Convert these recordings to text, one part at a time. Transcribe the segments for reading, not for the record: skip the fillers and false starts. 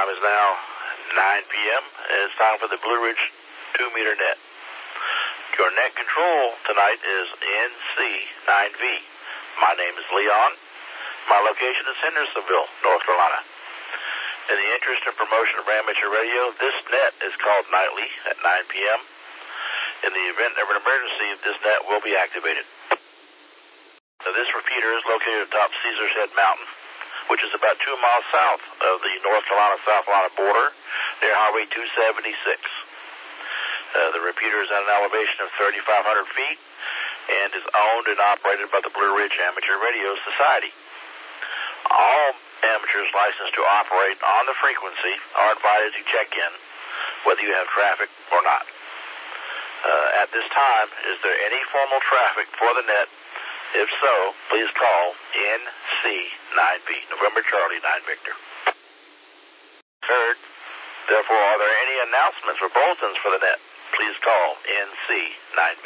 time is now 9 p.m. and it's time for the Blue Ridge 2-meter net. Your net control tonight is NC9V. My name is Leon. My location is Hendersonville, North Carolina. In the interest and promotion of amateur radio, this net is called nightly at 9 p.m. In the event of an emergency, this net will be activated. Now, this repeater is located atop Caesar's Head Mountain, which is about 2 miles south of the North Carolina-South Carolina border near Highway 276. The repeater is at an elevation of 3,500 feet and is owned and operated by the Blue Ridge Amateur Radio Society. All amateurs licensed to operate on the frequency are invited to check in, whether you have traffic or not. At this time, is there any formal traffic for the net? If so, please call NC9V, November Charlie 9 Victor. Heard. Therefore, are there any announcements or bulletins for the net? Please call NC9V.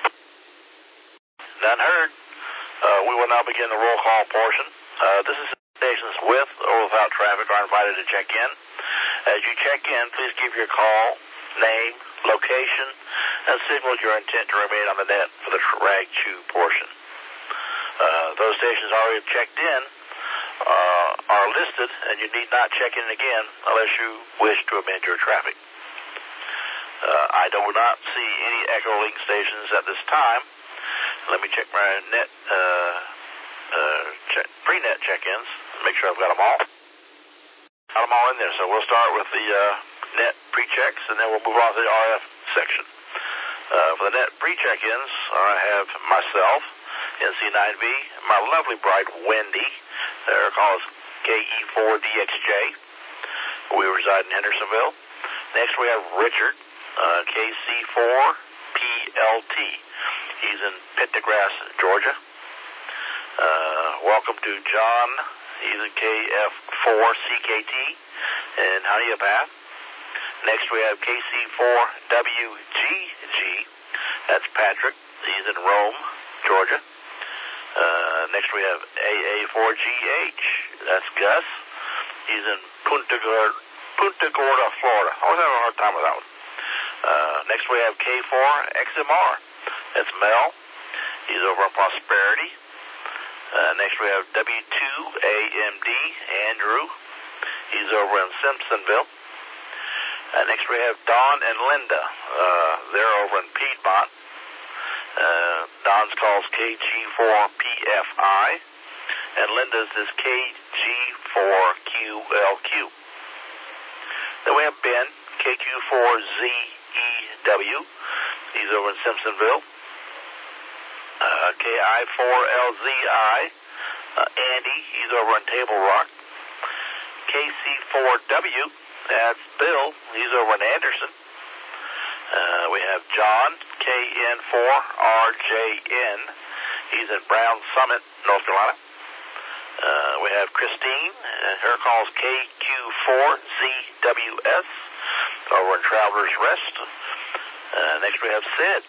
None heard. We will now begin the roll call portion. This is stations with or without traffic are invited to check in. As you check in, please give your call, name, location, and signal your intent to remain on the net for the drag chew portion. Those stations already checked in are listed, and you need not check in again unless you wish to amend your traffic. I do not see any Echo Link stations at this time. Let me check my net pre-net check-ins, make sure I've got them all. Got them all in there, so we'll start with the net pre-checks, and then we'll move on to the RF section. For the net pre-check-ins, I have myself, NC9V, my lovely bride Wendy, her call is KE4DXJ. We reside in Hendersonville. Next we have Richard, KC4PLT. He's in Pendergrass, Georgia. Welcome to John. He's in KF4CKT in Honeypath. Next we have KC4WGG. That's Patrick. He's in Rome, Georgia. Next we have AA4GH. That's Gus. He's in Punta Gorda, Florida. I was having a hard time with that one. Next we have K4XMR. That's Mel. He's over in Prosperity. Next we have W2AMD, Andrew. He's over in Simpsonville. Next we have Don and Linda. They're over in Piedmont. Don's calls KG4PFI, and Linda's is KG4QLQ. Then we have Ben, KQ4ZEW. He's over in Simpsonville. KI4LZI, Andy, he's over in Table Rock. KC4W, that's Bill, he's over in Anderson. We have John, KN4RJN, he's in Brown Summit, North Carolina. We have Christine, her call is KQ4ZWS, over in Travelers Rest. Next we have Sid,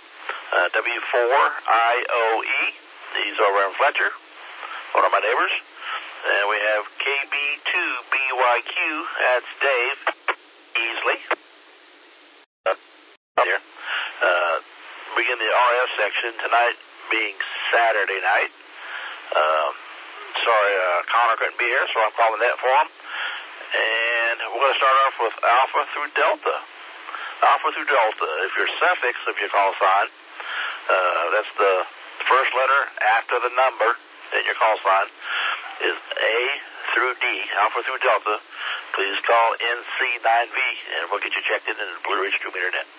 W4IOE, he's over in Fletcher, one of my neighbors. And we have KB2BYQ, that's Dave Easley. Here. Begin the RF section tonight being Saturday night. Sorry, Connor couldn't be here, so I'm calling that for him. And we're going to start off with Alpha through Delta. Alpha through Delta. If your suffix of your call sign, that's the first letter after the number in your call sign, is A through D, Alpha through Delta, please call NC9V, and we'll get you checked in the Blue Ridge 2-meter net.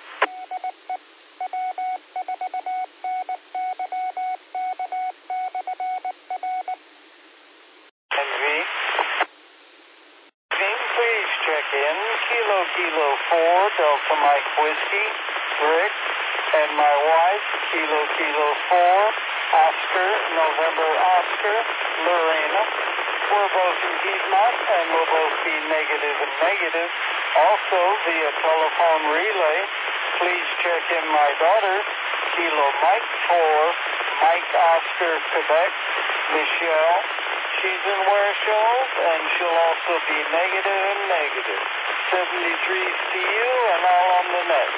Kilo 4, Delta Mike Whiskey, Rick, and my wife, Kilo 4, Oscar, November Oscar, Lorena. We're both in Piedmont, and we'll both be negative and negative. Also, via telephone relay, please check in my daughter, Kilo Mike 4, Mike Oscar, Quebec, Michelle. She's in Ware Shoals, and she'll also be negative and negative. 73 CU, and all on the net.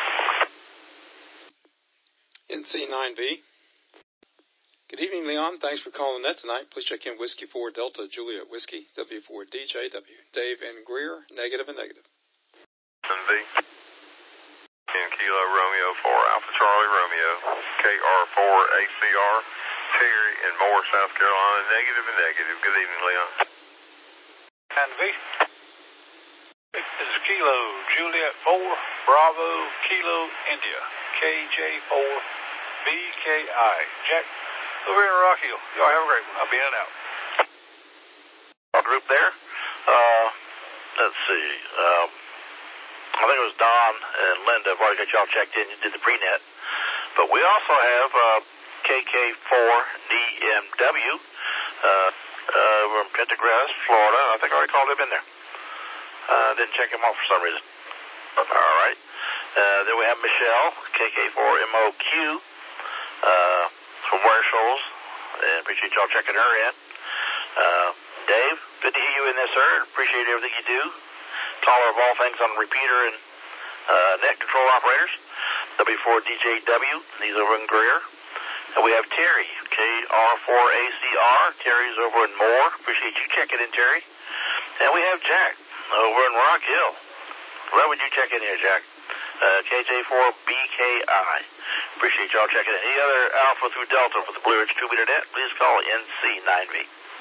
NC9V. Good evening, Leon. Thanks for calling the net tonight. Please check in Whiskey 4 Delta Juliet Whiskey W4 DJW. Dave and Greer, negative and negative. NV. In Kilo Romeo 4 Alpha Charlie Romeo KR4 ACR Terry in Moore, South Carolina, negative and negative. Good evening, Leon. NV. This is Kilo Juliet 4 Bravo Kilo India KJ4 BKI. Jack, over here in Rock Hill. Y'all have a great one. I'll be in and out. Our group there. Let's see. I think it was Don and Linda have already got y'all checked in. You did the pre-net. But we also have KK4DMW from Punta Grass, Florida. I think I already called him in there. Didn't check him off for some reason. All right. Then we have Michelle, KK4MOQ from Ware Shoals. And appreciate y'all checking her in. Dave, good to hear you in there, sir. Appreciate everything you do. Caller of all things on repeater and net control operators. W4DJW, he's over in Greer. And we have Terry, KR4ACR. Terry's over in Moore. Appreciate you checking in, Terry. And we have Jack over in Rock Hill. Where would you check in here, Jack? KJ4BKI. Appreciate y'all checking in. Any other Alpha through Delta for the Blue Ridge 2-meter net, please call NC9V.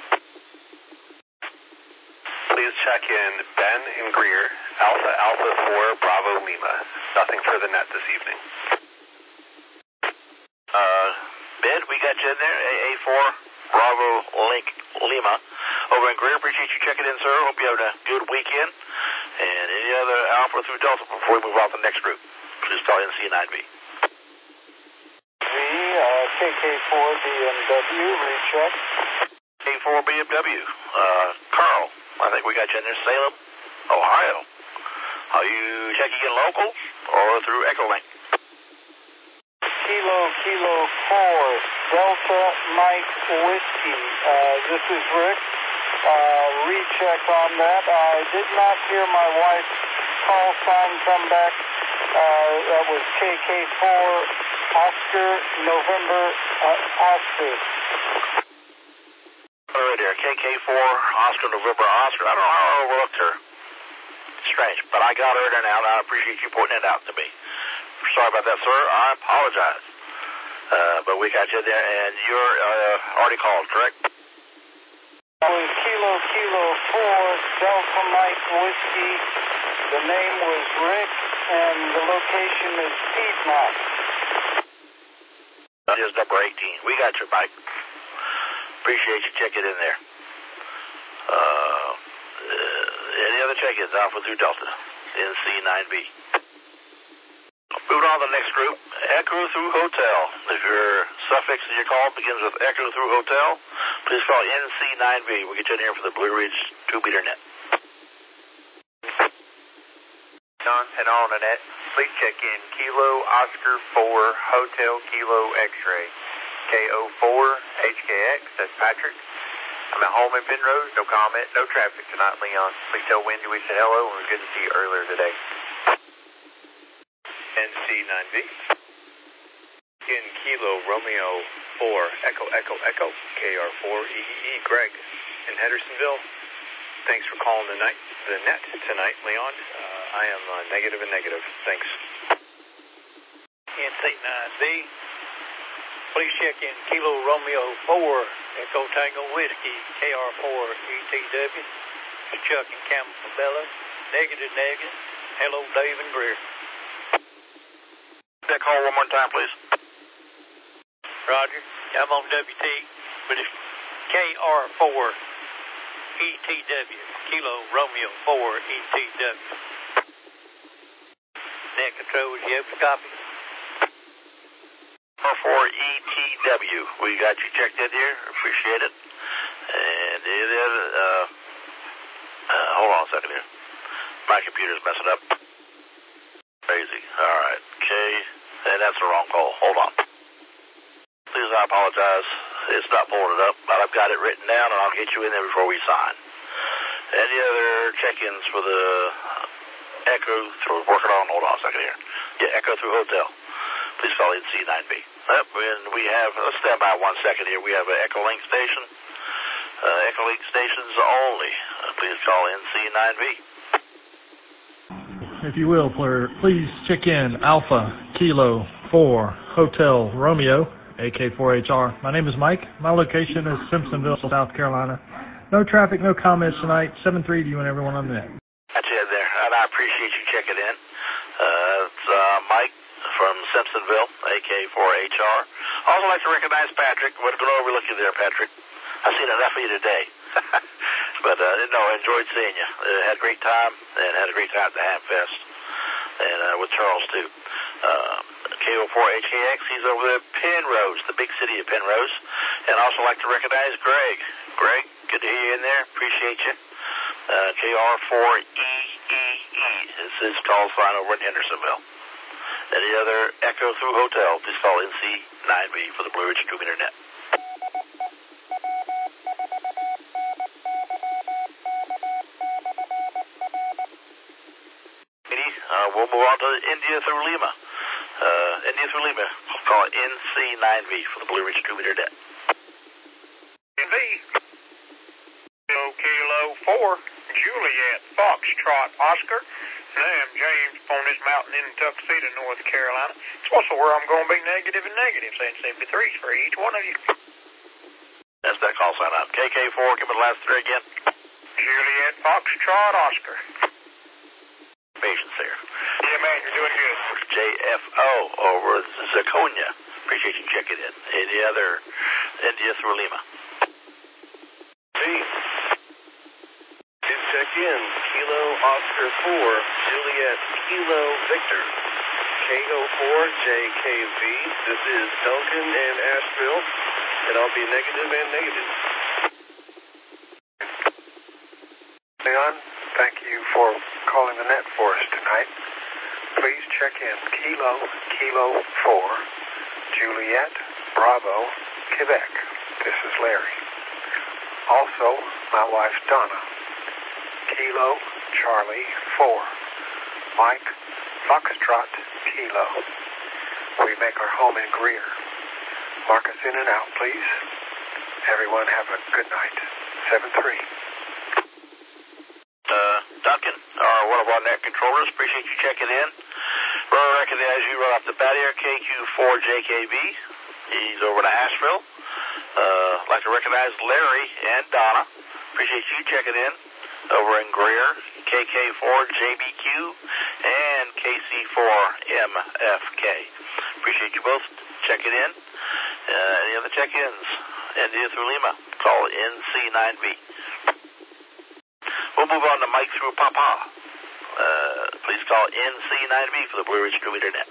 Please check in Ben in Greer, Alpha 4 Bravo Lima. Nothing for the net this evening. Ben, we got you in there, AA4 Bravo Lima. Over in Greer, appreciate you checking in, sir. Hope you have a good weekend. And any other Alpha through Delta before we move on to the next group, please call NC9V. KK4DMW, recheck. K4BMW, Carl, I think we got you in there, Salem, Ohio. Are you checking in local or through Echolink? Kilo 4 Delta Mike Whiskey. This is Rick. Recheck on that. I did not hear my wife's call sign come back. That was KK4 Oscar November Oscar. All right there, KK4 Oscar November Oscar. I don't know how I overlooked her. Strange, but I got her there now, and I appreciate you pointing it out to me. Sorry about that, sir. I apologize. But we got you there, and you're already called, correct? That was Kilo 4 Delta Mike Whiskey. The name was Rick, and the location is Piedmont. That is number 18. We got you, Mike. Appreciate you checking in there. Any other check-ins, Alpha through Delta, NC9V. Moving on to the next group, Echo through Hotel. If your suffix in your call begins with Echo through Hotel, please call NC9V. We'll get you in here for the Blue Ridge 2-meter net. John, and on the net, please check in Kilo Oscar 4 Hotel Kilo X-Ray. KO4 HKX, that's Patrick. I'm at home in Penrose, no comment, no traffic tonight, Leon. Please tell Wendy we said hello and we couldn't see you earlier today. NC9V. In Kilo Romeo 4 Echo KR4 EEE Greg in Hendersonville. Thanks for calling the net tonight, Leon. I am negative and negative. Thanks. NC9V. Please check in Kilo Romeo 4 Echo Tango Whiskey KR4 ETW. Chuck and Campbell Bella. Negative. Hello, Dave and Greer. That call one more time, please. Roger. I'm on WT, but it's KR4 ETW. Kilo Romeo 4 ETW. Net control, is you able to copy? R4ETW. We got you checked in here. Appreciate it. And it is, hold on a second here. My computer's messing up. Crazy. All right. Okay. And that's the wrong call. Hold on. Please, I apologize. It's not pulling it up, but I've got it written down, and I'll get you in there before we sign. Any other check-ins for the Echo through, hold on a second here. Yeah, Echo through Hotel. Please call NC9B. And we have, let's stand by 1 second here. We have an Echo Link station. Echo Link stations only. Please call NC9B. If you will, please check in Alpha Kilo 4 Hotel Romeo, AK4HR. My name is Mike. My location is Simpsonville, South Carolina. No traffic, no comments tonight. 7-3 to you and everyone on the net. That's it there, and I appreciate you checking in. It's Mike from Simpsonville, AK4HR. Also like to recognize Patrick. What going to overlook you there, Patrick. I've seen enough of you today. But, enjoyed seeing you. Had a great time, and had a great time at the Hamfest. And with Charles, too. KO4HKX, he's over there at Penrose, the big city of Penrose. And also like to recognize Greg. Greg, good to hear you in there. Appreciate you. KR4EEE is his call sign over in Hendersonville. Any other Echo through Hotel, please call NC9B for the Blue Ridge 2-meter net. We'll move on to India through Lima. India through Lima, call NC9V for the Blue Ridge 2-meter net. NV, Kilo 4, Juliet, Foxtrot, Oscar. I'm James up on this mountain in Tuxedo, North Carolina. It's also where I'm going to be negative and negative, saying 73s for each one of you. That's that call sign up. KK4, give me the last three again. Juliet, Foxtrot, Oscar. Patience here. Yeah, man, you're doing good. JFO over Zaconia. Appreciate you checking in. Any other India through Lima? Check in. Kilo Oscar 4, Juliet Kilo Victor. KO4JKV. This is Duncan and Asheville, and I'll be negative and negative. Leon, thank you for calling the net for us tonight. Please check in Kilo 4, Juliet, Bravo, Quebec. This is Larry. Also, my wife Donna. Kilo, Charlie, 4, Mike, Foxtrot, Kilo. We make our home in Greer. Mark us in and out, please. Everyone have a good night. 7-3. Duncan, one of our net controllers, appreciate you checking in. We'll recognize you right off the bat here, KQ4JKB. He's over to Asheville. Like to recognize Larry and Donna. Appreciate you checking in. Over in Greer, KK4JBQ and KC4MFK. Appreciate you both checking in. Any other check-ins? India through Lima, call NC9B. We'll move on to Mike through Papa. Please call NC9B for the Blue Ridge 2-meter net.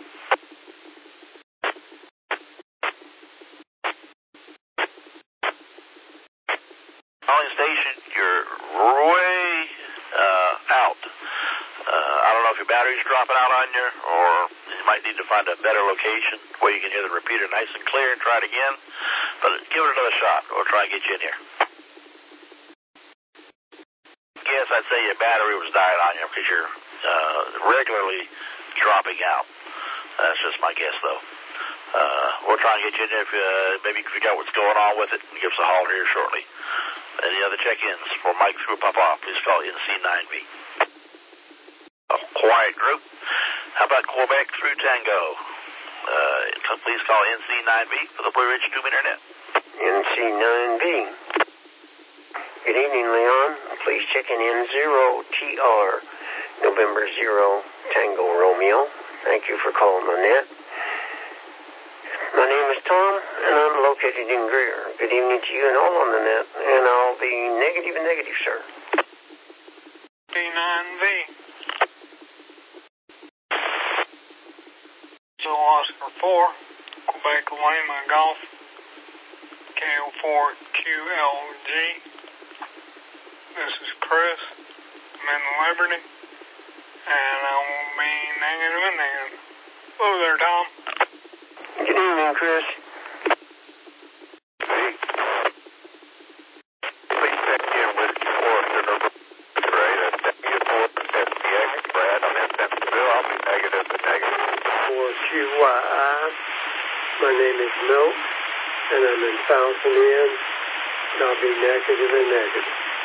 Calling station, you're way out. I don't know if your battery's dropping out on you, or you might need to find a better location where you can hear the repeater nice and clear and try it again. But give it another shot. We'll try and get you in here. Yes, I'd say your battery was dying on you because you're regularly dropping out. That's just my guess, though. We'll try and get you in there if maybe you can figure out what's going on with it and give us a holler here shortly. Any other check-ins for Mike through Papa, please call NC9B. A quiet group. How about Quebec through Tango? Please call NC9B for the Blue Ridge 2-meter net. NC9B. Good evening, Leon. Please check in N0TR, November 0, Tango Romeo. Thank you for calling the net. My name is Tom, and I'm located in Greer. Good evening to you and all on the net, and I'll be negative and negative, sir. D9V. So Oscar 4, Quebec Lima Golf, KO4QLG. This is Chris. I'm in Liberty, and I will be negative and negative. Hello there, Tom. Good evening, Chris. Please check in with 4 Sugar Brad, W4 SPX, Brad, I'm in is Milt, and I'm in Fountain Inn, and I'll be negative and negative.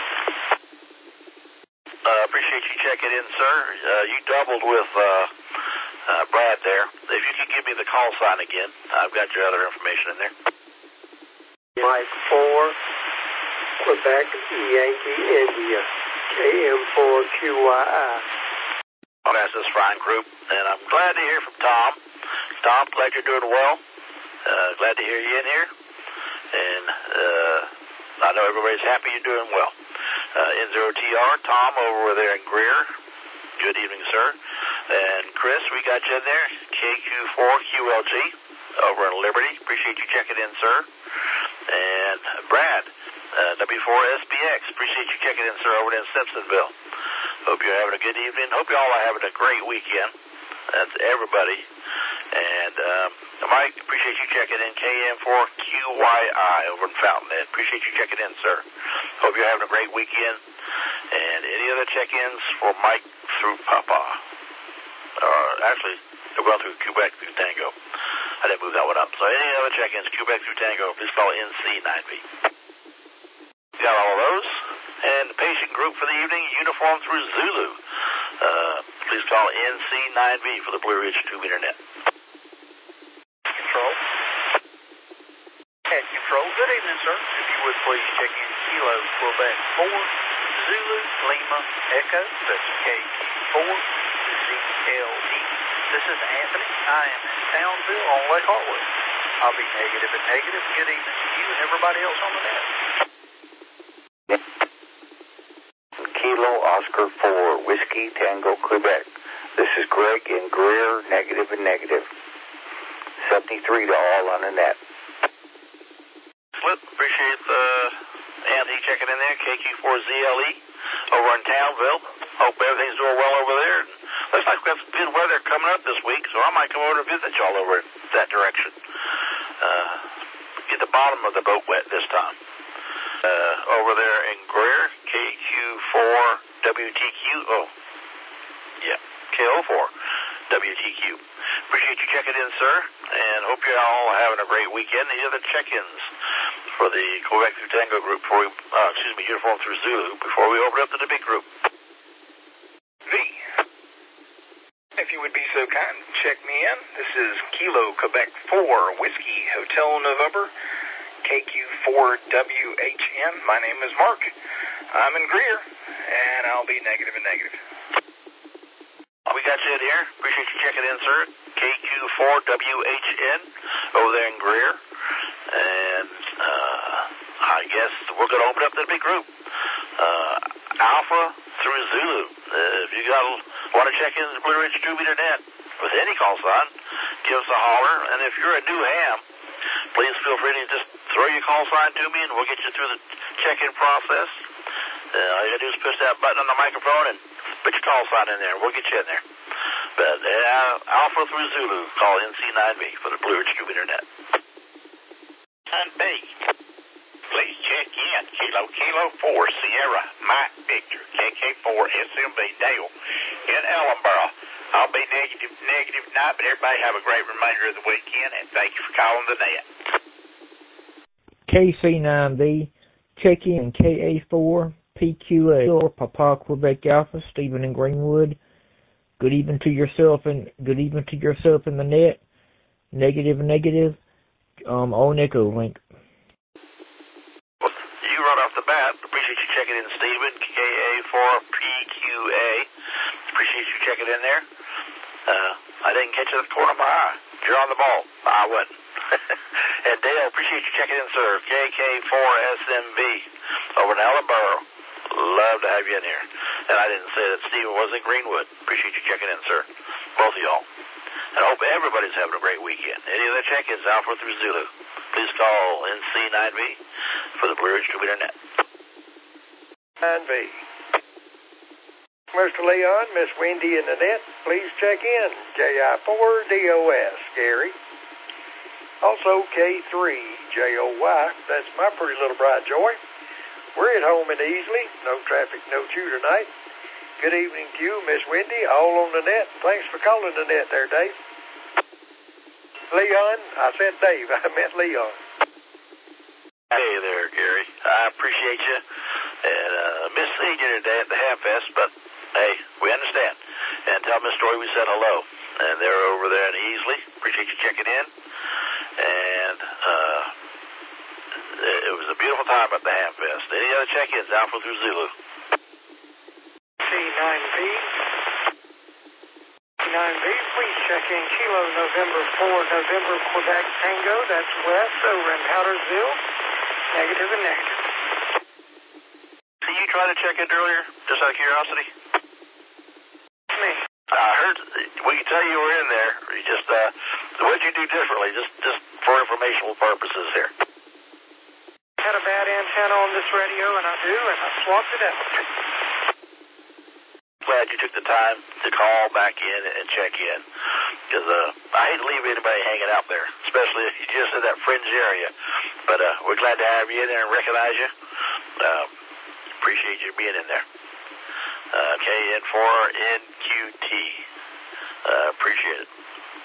Appreciate you checking in, sir. You doubled with Brad there. If you could give me the call sign again, I've got your other information in there. Mike 4, Quebec, Yankee, India, KM4QYI. Well, that's this fine group, and I'm glad to hear from Tom. Tom, glad you're doing well. Glad to hear you in here, and I know everybody's happy you're doing well. N0TR, Tom over there in Greer. Good evening, sir. And Chris, we got you in there. KQ4QLG over in Liberty. Appreciate you checking in, sir. And Brad, W4SBX. Appreciate you checking in, sir, over in Simpsonville. Hope you're having a good evening. Hope you all are having a great weekend. That's everybody. And Mike, appreciate you checking in. KM4QYI over in Fountainhead. Appreciate you checking in, sir. Hope you're having a great weekend. And any other check-ins for Mike through Papa? Actually, they're going through Quebec through Tango. I didn't move that one up. So any other check-ins, Quebec through Tango, please call NC9V. Got all of those. And the patient group for the evening, uniform through Zulu. Please call NC9V for the Blue Ridge 2-meter net. Control. At Control, good evening, sir. If you would please check in Kilo, Quebec 4, Zulu, Lima, Echo, that's KQ4, ZLE. This is Anthony. I am in Townville on Lake Hartwood. I'll be negative and negative. Good evening to you and everybody else on the net. Kilo Oscar 4, Whiskey Tango, Quebec. This is Greg in Greer, negative and negative. 73 to all on the net. Excellent. Appreciate Anthony checking in there. KQ4ZLE over in Townville. Hope everything's doing well over there. And looks like we've got some good weather coming up this week, so I might come over to visit y'all over in that direction. Get the bottom of the boat wet this time. Over there in Greer, KQ4WTQ. Oh, yeah, KO4WTQ. Appreciate you checking in, sir, and hope you're all having a great weekend. Any other check-ins for the Quebec through Tango group before we, uniform through Zulu before we open up to the big group? V. If you would be so kind, check me in. This is Kilo Quebec 4, Whiskey Hotel November. KQ4WHN. My name is Mark. I'm in Greer, and I'll be negative and negative. We got you in here. Appreciate you checking in, sir. KQ4WHN over there in Greer. And I guess we're going to open up the big group. Alpha through Zulu. If you want to check in the Blue Ridge 2-meter net with any call sign, give us a holler. And if you're a new ham, please feel free to just throw your call sign to me, and we'll get you through the check-in process. All you got to do is push that button on the microphone and put your call sign in there, and we'll get you in there. But Alpha through Zulu, call NC9V for the Blue Ridge 2-meter net. And B, please check in Kilo 4, Sierra, Mike Victor, KK4, SMB, Dale, in Ellenboro. I'll be negative tonight, but everybody have a great remainder of the weekend, and thank you for calling the net. KC9V, check in KA4, PQA, Papa Quebec Alpha, Stephen in Greenwood. Good evening to yourself in the net. Negative. On Echo Link. You right off the bat. Appreciate you checking in, Stephen. KA4PQA. Appreciate you checking in there. I didn't catch it at the corner of my eye. You're on the ball. I wasn't. And Dale, appreciate you checking in, sir. KK4SMB over in Ellenboro. Love to have you in here. And I didn't say that Stephen was in Greenwood. Appreciate you checking in, sir. Both of y'all. And I hope everybody's having a great weekend. Any other check-ins, Alpha through Zulu, please call NC9V for the Blue Ridge 2-meter net. 9V. Mr. Leon, Miss Wendy in the net, please check in. JI4DOS, Gary. Also K3JOY, that's my pretty little bride Joy. We're at home and easily, no traffic, no chew tonight. Good evening to you, Miss Wendy, all on the net. Thanks for calling the net there, Dave. Leon? I said Dave. I meant Leon. Hey there, Gary. I appreciate you. And missed seeing you today at the Ham Fest, but hey, we understand. And tell Miss Story we said hello. And they're over there in Easley. Appreciate you checking in. And it was a beautiful time at the Ham Fest. Any other check-ins? Alpha through Zulu. C9V. C9V, please check in Kilo November 4, November Quebec Tango. That's West over in Powdersville. Negative and negative. Did you try to check in earlier, just out of curiosity? Me. I heard, we can tell you were in there. You just, what did you do differently, just for informational purposes here? Had a bad antenna on this radio, and I swapped it out. Glad you took the time to call back in and check in, because I hate to leave anybody hanging out there, especially if you just in that fringe area. But we're glad to have you in there and recognize you. Appreciate you being in there. KN4NQT. Appreciate it.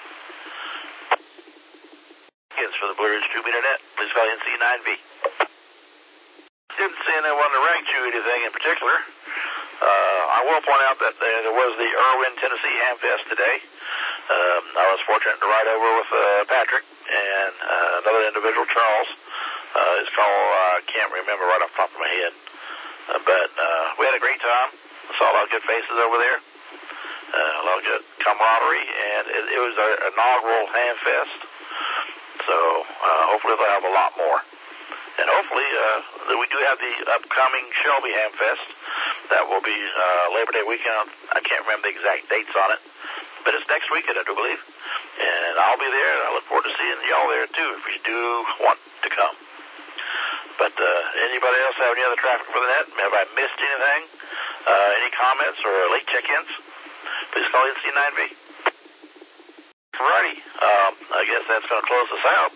Again, for the Blue Ridge 2-meter net, please call NC9V. Didn't see anyone to rank you anything in particular. I will point out that there was the Irwin, Tennessee Ham Fest today. I was fortunate to ride over with Patrick and another individual, Charles. His call, I can't remember right off the top of my head. But we had a great time. Saw a lot of good faces over there. A lot of good camaraderie. And it was our inaugural Ham Fest. So hopefully they'll have a lot more. And hopefully we do have the upcoming Shelby Ham Fest. That will be Labor Day weekend. I can't remember the exact dates on it. But it's next weekend, I do believe. And I'll be there, and I look forward to seeing y'all there, too, if you do want to come. But anybody else have any other traffic for the net? Have I missed anything? Any comments or late check-ins? Please call NC9V. Alrighty. I guess that's going to close us out.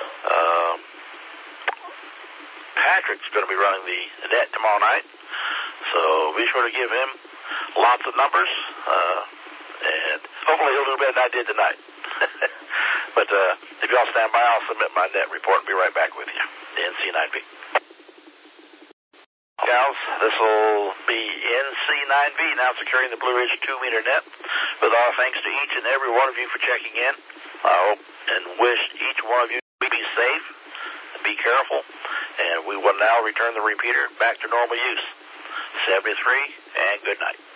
Patrick's going to be running the net tomorrow night. So be sure to give him lots of numbers. And hopefully he'll do better than I did tonight. But if y'all stand by, I'll submit my net report and be right back with you. The NC9V. Gals, this will be NC9V now securing the Blue Ridge 2-meter net. With our thanks to each and every one of you for checking in. I hope and wish each one of you to be safe, be careful, and we will now return the repeater back to normal use. 73, and good night.